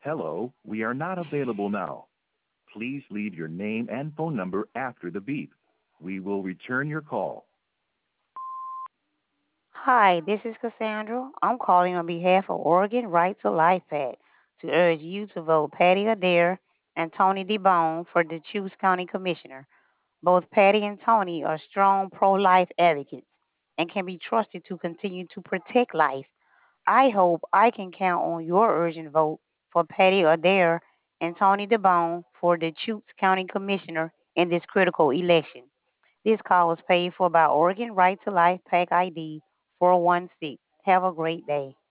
Hello, we are not available now. Please leave your name and phone number after the beep. We will return your call. Hi, this is Cassandra. I'm calling on behalf of Oregon Right to Life PAC to urge you to vote Patty Adair and Tony DeBone for the Deschutes County Commissioner. Both Patty and Tony are strong pro-life advocates and can be trusted to continue to protect life. I hope I can count on your urgent vote for Patty Adair and Tony DeBone for the Deschutes County Commissioner in this critical election. This call was paid for by Oregon Right to Life PAC ID 416. Have a great day.